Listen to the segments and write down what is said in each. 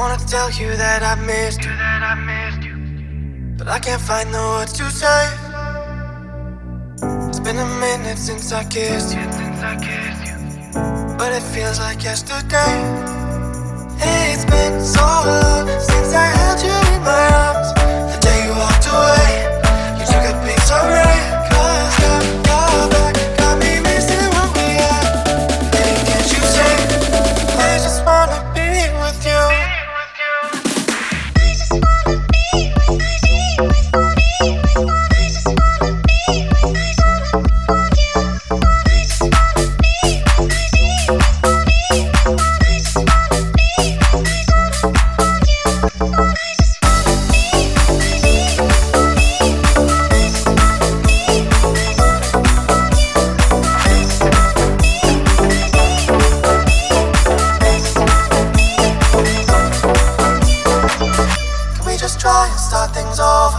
wanna tell you that I missed you, but I can't find the words to say. It's been a minute since I kissed you, but it feels like yesterday. It's been so long since I held you in my arms. The day you walked away, you took a piece of me. 'Cause you're back, got me missing what we had. Baby, can't you see? I just wanna be with you. Just try and start things over.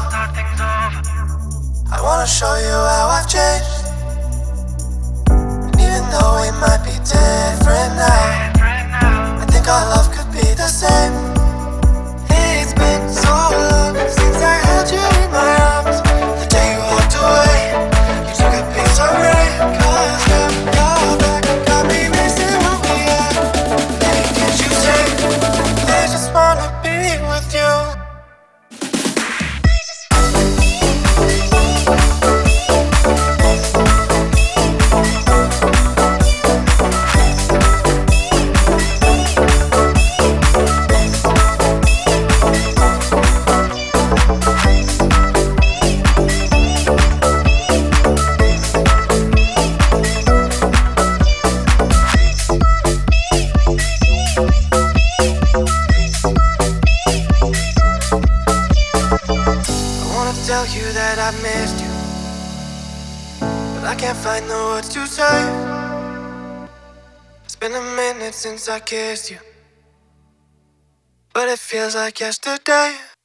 I wanna show you how I've changed. And even though we might be different now, I think our love could be the same. It's been so long since I held you in my arms. The day you walked away, you took a piece of me. 'Cause you're back, got me missing what we had. Baby, can't you see? I just wanna be with you. Tell you that I missed you, but I can't find the words to say. It's been a minute since I kissed you, but it feels like yesterday.